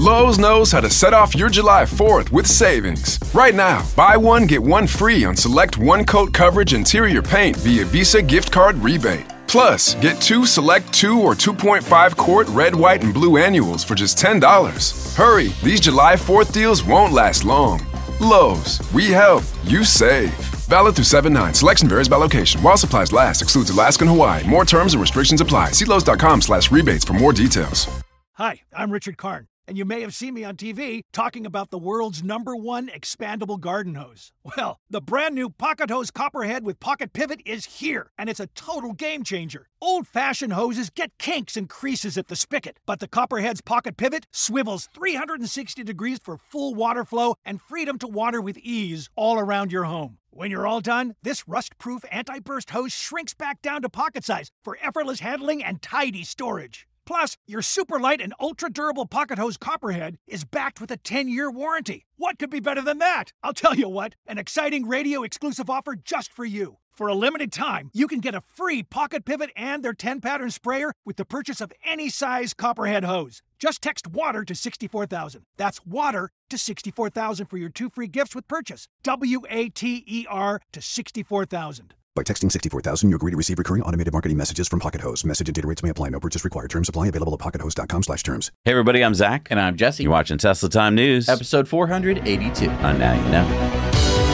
Lowe's knows how to set off your July 4th with savings. Right now, buy one, get one free on select one-coat coverage interior paint via Visa gift card rebate. Plus, get two select 2 or 2.5 quart red, white, and blue annuals for just $10. Hurry, these July 4th deals won't last long. Lowe's, we help, you save. Valid through 7/9. Selection varies by location. While supplies last, excludes Alaska and Hawaii. More terms and restrictions apply. See Lowe's.com/rebates for more details. Hi, I'm Richard Karn, and you may have seen me on TV talking about the world's #1 expandable garden hose. Well, the brand new Pocket Hose Copperhead with Pocket Pivot is here, and it's a total game changer. Old-fashioned hoses get kinks and creases at the spigot, but the Copperhead's Pocket Pivot swivels 360 degrees for full water flow and freedom to water with ease all around your home. When you're all done, this rust-proof anti-burst hose shrinks back down to pocket size for effortless handling and tidy storage. Plus, your super light and ultra-durable Pocket Hose Copperhead is backed with a 10-year warranty. What could be better than that? I'll tell you what, an exciting radio-exclusive offer just for you. For a limited time, you can get a free Pocket Pivot and their 10-pattern sprayer with the purchase of any size Copperhead hose. Just text WATER to 64,000. That's WATER to 64,000 for your 2 free gifts with purchase. WATER to 64,000. By texting 64,000, you agree to receive recurring automated marketing messages from Pocket Hose. Message and data rates may apply. No purchase required. Terms apply. Available at pockethose.com/terms. Hey everybody, I'm Zach. And I'm Jesse. You're watching Tesla Time News. Episode 482. On Now You Know.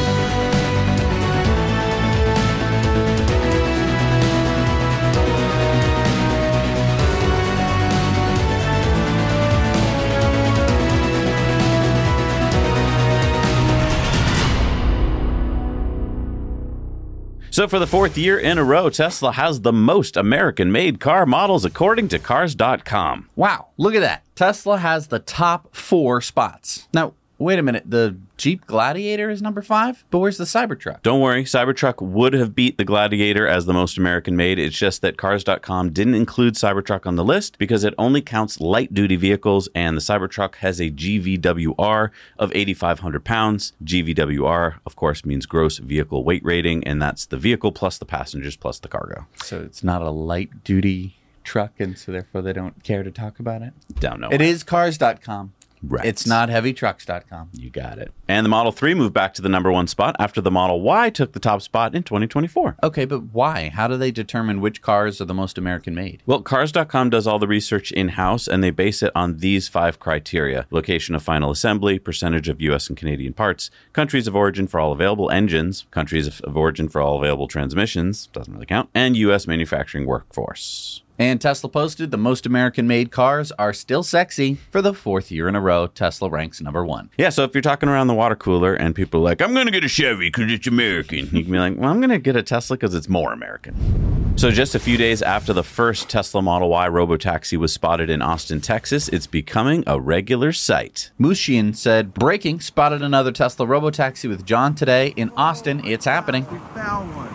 So for the 4th year in a row, Tesla has the most American-made car models according to Cars.com. Wow, look at that. Tesla has the top 4 spots. Now, wait a minute. The Jeep Gladiator is number 5? But where's the Cybertruck? Don't worry. Cybertruck would have beat the Gladiator as the most American-made. It's just that Cars.com didn't include Cybertruck on the list because it only counts light-duty vehicles, and the Cybertruck has a GVWR of 8,500 pounds. GVWR, of course, means gross vehicle weight rating, and that's the vehicle plus the passengers plus the cargo. So it's not a light-duty truck, and so therefore they don't care to talk about it? Don't know. It is Cars.com. Right. It's not HeavyTrucks.com. You got it. And the Model 3 moved back to the number 1 spot after the Model Y took the top spot in 2024. Okay, but why? How do they determine which cars are the most American-made? Well, Cars.com does all the research in-house, and they base it on these 5 criteria: location of final assembly, percentage of U.S. and Canadian parts, countries of origin for all available engines, countries of origin for all available transmissions, doesn't really count, and U.S. manufacturing workforce. And Tesla posted the most American-made cars are still sexy. For the 4th year in a row, Tesla ranks number 1. Yeah, so if you're talking around the water cooler and people are like, I'm going to get a Chevy because it's American, you can be like, well, I'm going to get a Tesla because it's more American. So just a few days after the first Tesla Model Y robotaxi was spotted in Austin, Texas, it's becoming a regular sight. Mushian said, breaking, spotted another Tesla robotaxi with John today in Austin. It's happening. We found one.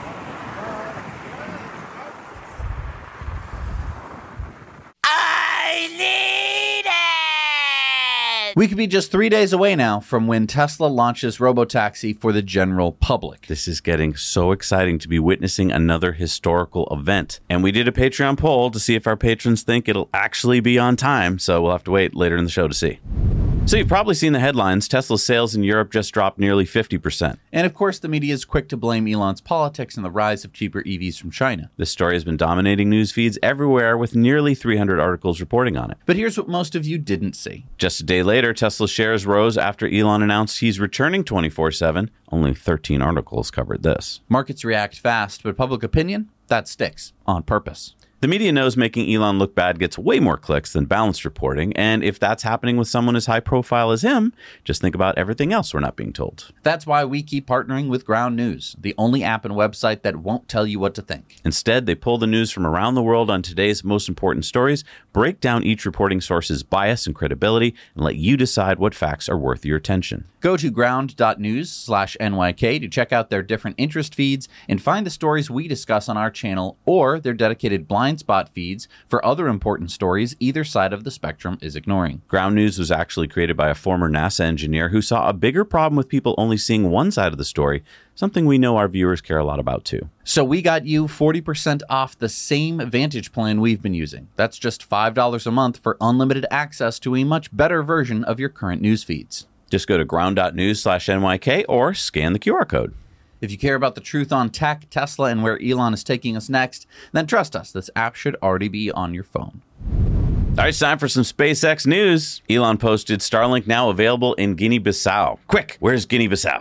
We could be just 3 days away now from when Tesla launches robotaxi for the general public. This is getting so exciting to be witnessing another historical event. And we did a Patreon poll to see if our patrons think it'll actually be on time, so we'll have to wait later in the show to see. So you've probably seen the headlines. Tesla's sales in Europe just dropped nearly 50%. And of course, the media is quick to blame Elon's politics and the rise of cheaper EVs from China. This story has been dominating news feeds everywhere with nearly 300 articles reporting on it. But here's what most of you didn't see. Just a day later, Tesla shares rose after Elon announced he's returning 24/7. Only 13 articles covered this. Markets react fast, but public opinion, that sticks on purpose. The media knows making Elon look bad gets way more clicks than balanced reporting, and if that's happening with someone as high profile as him, just think about everything else we're not being told. That's why we keep partnering with Ground News, the only app and website that won't tell you what to think. Instead, they pull the news from around the world on today's most important stories, break down each reporting source's bias and credibility, and let you decide what facts are worth your attention. Go to ground.news/NYK to check out their different interest feeds and find the stories we discuss on our channel or their dedicated blind blind spot feeds for other important stories either side of the spectrum is ignoring. Ground News was actually created by a former NASA engineer who saw a bigger problem with people only seeing one side of the story, something we know our viewers care a lot about too. So we got you 40% off the same Vantage plan we've been using. That's just $5 a month for unlimited access to a much better version of your current news feeds. Just go to ground.news/NYK or scan the QR code. If you care about the truth on tech, Tesla, and where Elon is taking us next, then trust us, this app should already be on your phone. All right, it's time for some SpaceX news. Elon posted Starlink now available in Guinea-Bissau. Quick, where's Guinea-Bissau?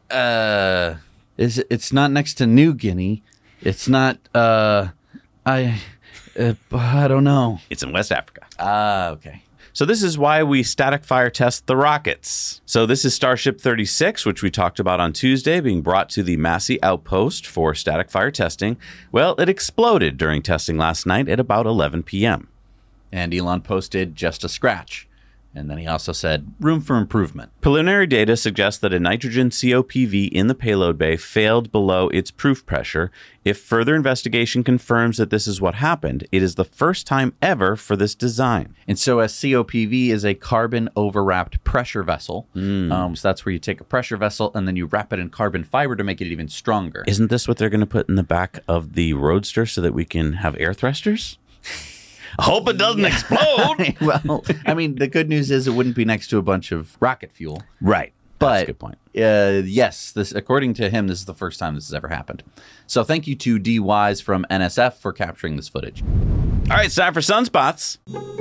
It's not next to New Guinea. It's not, I don't know. It's in West Africa. Okay. So this is why we static fire test the rockets. So this is Starship 36, which we talked about on Tuesday, being brought to the Massey Outpost for static fire testing. Well, it exploded during testing last night at about 11 p.m. And Elon posted just a scratch. And then he also said, room for improvement. Preliminary data suggests that a nitrogen COPV in the payload bay failed below its proof pressure. If further investigation confirms that this is what happened, it is the first time ever for this design. And so a COPV is a carbon overwrapped pressure vessel. So that's where you take a pressure vessel and then you wrap it in carbon fiber to make it even stronger. Isn't this what they're going to put in the back of the Roadster so that we can have air thrusters? I hope it doesn't explode. Well, I mean, the good news is it wouldn't be next to a bunch of rocket fuel. Right. But that's a good point. Yes, this, according to him, this is the first time this has ever happened. So thank you to D. Wise from NSF for capturing this footage. All right, it's time for Sunspots.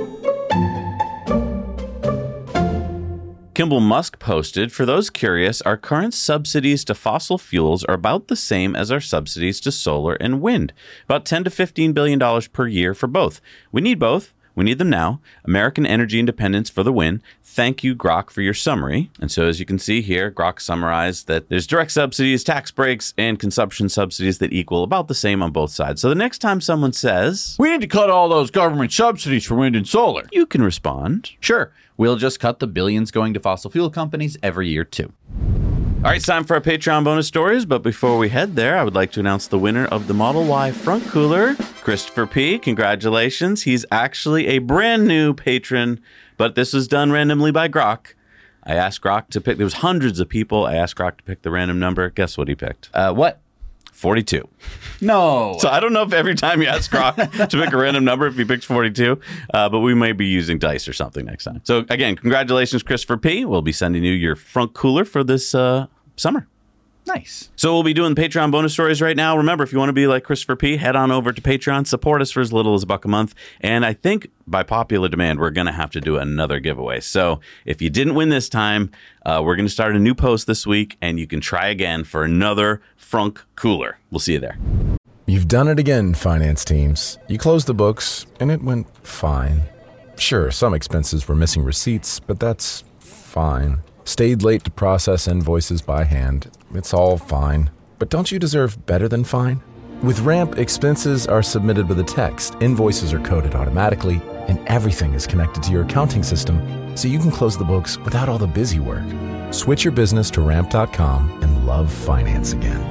Kimball Musk posted, for those curious, our current subsidies to fossil fuels are about the same as our subsidies to solar and wind, about $10 to $15 billion per year for both. We need both. We need them now. American energy independence for the win. Thank you, Grok, for your summary. And so as you can see here, Grok summarized that there's direct subsidies, tax breaks, and consumption subsidies that equal about the same on both sides. So the next time someone says, we need to cut all those government subsidies for wind and solar, you can respond, sure, we'll just cut the billions going to fossil fuel companies every year too. All right, it's time for our Patreon bonus stories, but before we head there, I would like to announce the winner of the Model Y front cooler, Christopher P. Congratulations. He's actually a brand new patron, but this was done randomly by Grok. I asked Grok to pick, there was hundreds of people. I asked Grok to pick the random number. Guess what he picked? What? 42. No. So I don't know if every time you ask Grok to pick a random number, if he picks 42, but we may be using dice or something next time. So again, congratulations, Christopher P. We'll be sending you your front cooler for this summer. Nice. So we'll be doing Patreon bonus stories right now. Remember, if you want to be like Christopher P., head on over to Patreon, support us for as little as $1 a month. And I think by popular demand, we're going to have to do another giveaway. So if you didn't win this time, we're going to start a new post this week, and you can try again for another Frunk Cooler. We'll see you there. You've done it again, finance teams. You closed the books, and it went fine. Sure, some expenses were missing receipts, but that's fine. Stayed late to process invoices by hand. It's all fine. But don't you deserve better than fine? With Ramp, expenses are submitted with a text, invoices are coded automatically, and everything is connected to your accounting system, so you can close the books without all the busy work. Switch your business to Ramp.com and love finance again.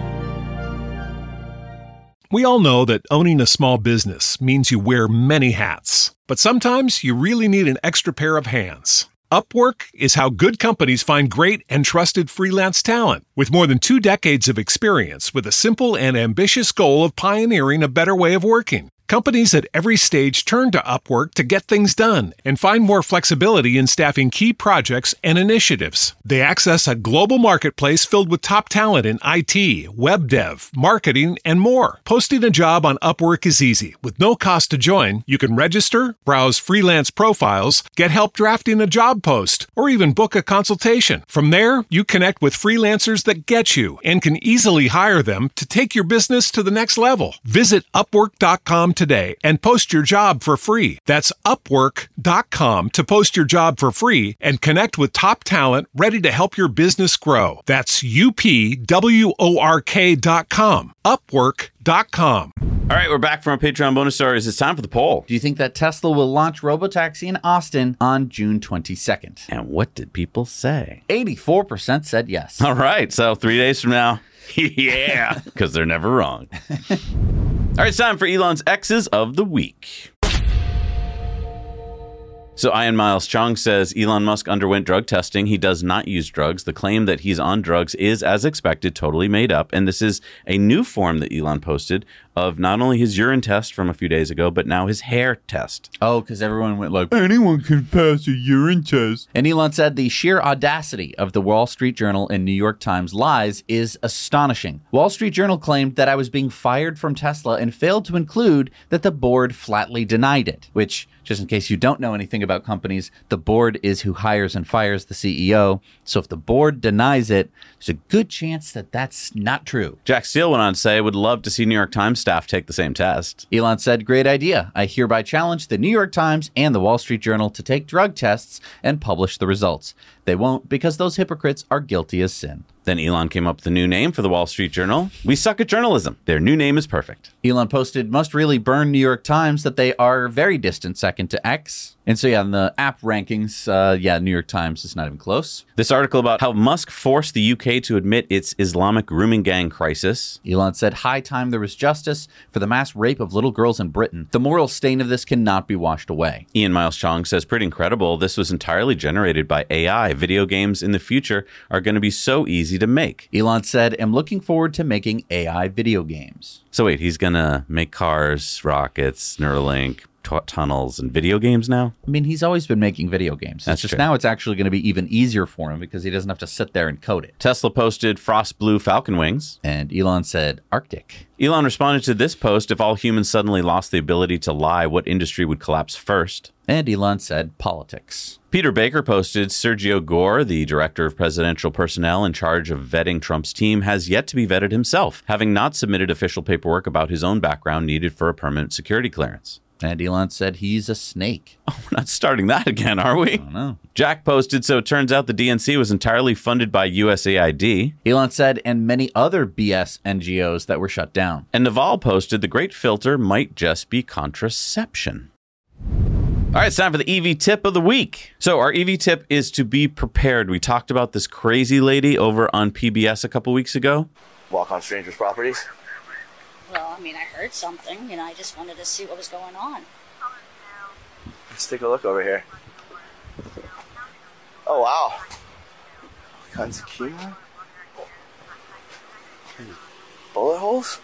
We all know that owning a small business means you wear many hats, but sometimes you really need an extra pair of hands. Upwork is how good companies find great and trusted freelance talent. With more than 2 decades of experience with a simple and ambitious goal of pioneering a better way of working, companies at every stage turn to Upwork to get things done and find more flexibility in staffing key projects and initiatives. They access a global marketplace filled with top talent in IT, web dev, marketing, and more. Posting a job on Upwork is easy. With no cost to join, you can register, browse freelance profiles, get help drafting a job post, or even book a consultation. From there, you connect with freelancers that get you and can easily hire them to take your business to the next level. Visit Upwork.com today and post your job for free. That's Upwork.com to post your job for free and connect with top talent ready to help your business grow. That's UPWORK.com. Upwork.com. All right, we're back from our Patreon bonus stories. It's time for the poll. Do you think that Tesla will launch Robotaxi in Austin on June 22nd? And what did people say? 84% said yes. All right, so 3 days from now, yeah, because they're never wrong. All right, it's time for Elon's X's of the week. So Ian Miles Chong says Elon Musk underwent drug testing. He does not use drugs. The claim that he's on drugs is, as expected, totally made up. And this is a new form that Elon posted of not only his urine test from a few days ago, but now his hair test. Oh, because everyone went like, anyone can pass a urine test. And Elon said the sheer audacity of the Wall Street Journal and New York Times lies is astonishing. Wall Street Journal claimed that I was being fired from Tesla and failed to include that the board flatly denied it, which, just in case you don't know anything about companies, the board is who hires and fires the CEO. So if the board denies it, there's a good chance that that's not true. Jack Steele went on to say, I would love to see New York Times staff take the same test. Elon said, great idea. I hereby challenge the New York Times and the Wall Street Journal to take drug tests and publish the results. They won't, because those hypocrites are guilty as sin. Then Elon came up with a new name for the Wall Street Journal. We suck at journalism. Their new name is perfect. Elon posted, must really burn New York Times that they are very distant second to X. And so, in the app rankings, New York Times is not even close. This article about how Musk forced the UK to admit its Islamic grooming gang crisis. Elon said, high time there was justice for the mass rape of little girls in Britain. The moral stain of this cannot be washed away. Ian Miles Chong says, pretty incredible. This was entirely generated by AI. Video games in the future are going to be so easy to make. Elon said, I'm looking forward to making AI video games. So wait, he's going to make cars, rockets, Neuralink, tunnels, and video games now? I mean, he's always been making video games. That's it's just true. Now it's actually going to be even easier for him because he doesn't have to sit there and code it. Tesla posted frost blue falcon wings. And Elon said, Arctic. Elon responded to this post, if all humans suddenly lost the ability to lie, what industry would collapse first? And Elon said, politics. Peter Baker posted, Sergio Gore, the director of presidential personnel in charge of vetting Trump's team, has yet to be vetted himself, having not submitted official paperwork about his own background needed for a permanent security clearance. And Elon said he's a snake. Oh, we're not starting that again, are we? I don't know. Jack posted, so it turns out the DNC was entirely funded by USAID. Elon said, and many other BS NGOs that were shut down. And Naval posted, the great filter might just be contraception. All right, it's time for the EV tip of the week. So our EV tip is to be prepared. We talked about this crazy lady over on PBS a couple weeks ago. Walk on strangers' properties. Well, I mean, I heard something, I just wanted to see what was going on. Let's take a look over here. Oh, wow. All kinds of chemo. Bullet holes?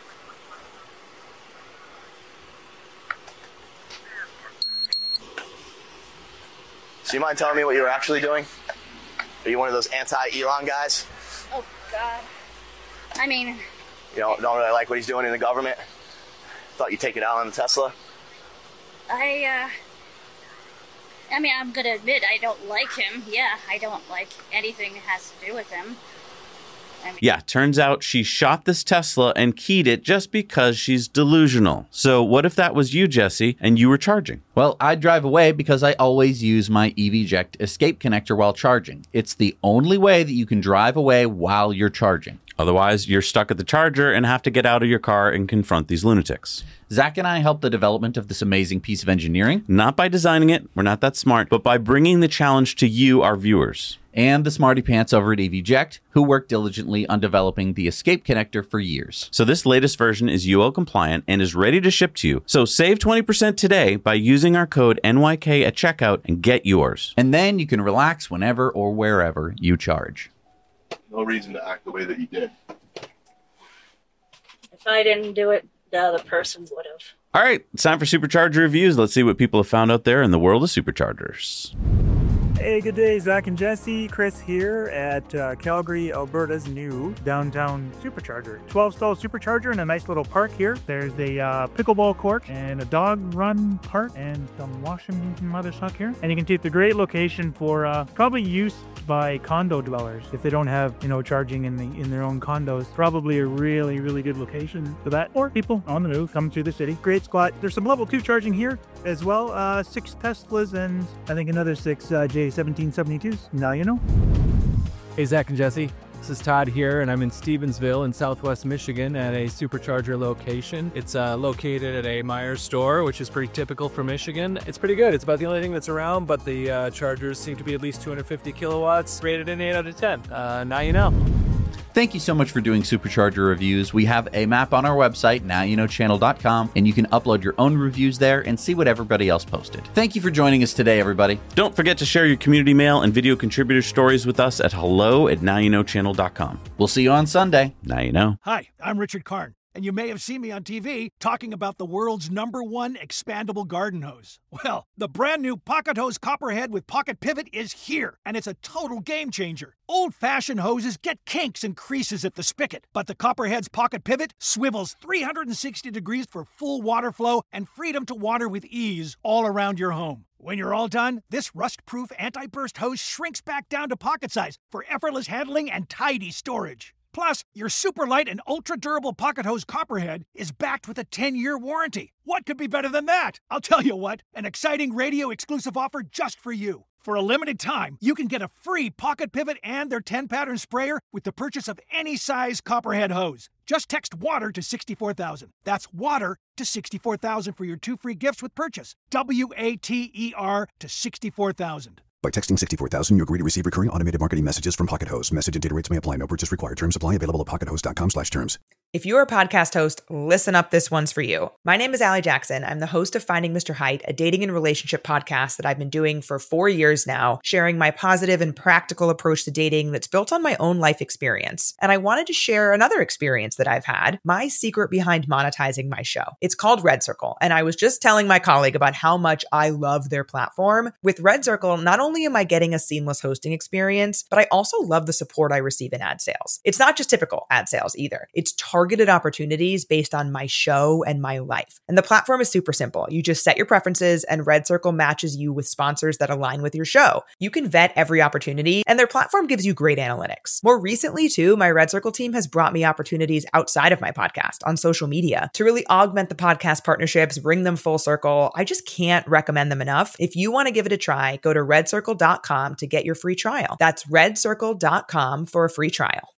So you mind telling me what you were actually doing? Are you one of those anti-Elon guys? Oh, God. I mean... You don't really like what he's doing in the government? Thought you'd take it out on the Tesla? I mean, I'm gonna admit, I don't like him. Yeah, I don't like anything that has to do with him. Yeah, turns out she shot this Tesla and keyed it just because she's delusional. So what if that was you, Jesse, and you were charging? Well, I drive away because I always use my EVject escape connector while charging. It's the only way that you can drive away while you're charging. Otherwise, you're stuck at the charger and have to get out of your car and confront these lunatics. Zach and I helped the development of this amazing piece of engineering. Not by designing it, we're not that smart, but by bringing the challenge to you, our viewers. And the smarty pants over at EVject, who worked diligently on developing the escape connector for years. So this latest version is UL compliant and is ready to ship to you. So save 20% today by using our code NYK at checkout and get yours. And then you can relax whenever or wherever you charge. No reason to act the way that you did. If I didn't do it, the other person would have. All right, it's time for Supercharger reviews. Let's see what people have found out there in the world of superchargers. Hey, good day, Zach and Jesse. Chris here at Calgary, Alberta's new downtown supercharger. 12-stall supercharger in a nice little park here. There's a pickleball court and a dog run part and some washing and some other stuff here. And you can see it's a great location for probably use by condo dwellers if they don't have, charging in their own condos. Probably a really, really good location for that. Or people on the move coming through the city. Great spot. There's some level 2 charging here as well. 6 Teslas and I think another 6 J1772s. Now you know. Hey, Zach and Jesse. This is Todd here, and I'm in Stevensville in Southwest Michigan at a supercharger location. It's located at a Myers store, which is pretty typical for Michigan. It's pretty good. It's about the only thing that's around, but the chargers seem to be at least 250 kilowatts, rated an 8 out of 10. Now you know. Thank you so much for doing Supercharger reviews. We have a map on our website, nowyouknowchannel.com, and you can upload your own reviews there and see what everybody else posted. Thank you for joining us today, everybody. Don't forget to share your community mail and video contributor stories with us at hello@nowyouknowchannel.com. We'll see you on Sunday. Now you know. Hi, I'm Richard Karn, and you may have seen me on TV talking about the world's #1 expandable garden hose. Well, the brand new Pocket Hose Copperhead with Pocket Pivot is here, and it's a total game changer. Old-fashioned hoses get kinks and creases at the spigot, but the Copperhead's Pocket Pivot swivels 360 degrees for full water flow and freedom to water with ease all around your home. When you're all done, this rust-proof anti-burst hose shrinks back down to pocket size for effortless handling and tidy storage. Plus, your super light and ultra-durable Pocket Hose Copperhead is backed with a 10-year warranty. What could be better than that? I'll tell you what, an exciting radio-exclusive offer just for you. For a limited time, you can get a free Pocket Pivot and their 10-pattern sprayer with the purchase of any size Copperhead hose. Just text WATER to 64,000. That's WATER to 64,000 for your 2 free gifts with purchase. WATER to 64,000. By texting 64,000, you agree to receive recurring automated marketing messages from Pocket Hose. Message and data rates may apply. No purchase required. Terms apply. Available at pockethose.com/terms. If you're a podcast host, listen up. This one's for you. My name is Allie Jackson. I'm the host of Finding Mr. Height, a dating and relationship podcast that I've been doing for 4 years now, sharing my positive and practical approach to dating that's built on my own life experience. And I wanted to share another experience that I've had, my secret behind monetizing my show. It's called Red Circle. And I was just telling my colleague about how much I love their platform. With Red Circle, not only am I getting a seamless hosting experience, but I also love the support I receive in ad sales. It's not just typical ad sales either. It's targeted opportunities based on my show and my life. And the platform is super simple. You just set your preferences and Red Circle matches you with sponsors that align with your show. You can vet every opportunity and their platform gives you great analytics. More recently too, my Red Circle team has brought me opportunities outside of my podcast on social media to really augment the podcast partnerships, bring them full circle. I just can't recommend them enough. If you want to give it a try, go to redcircle.com to get your free trial. That's redcircle.com for a free trial.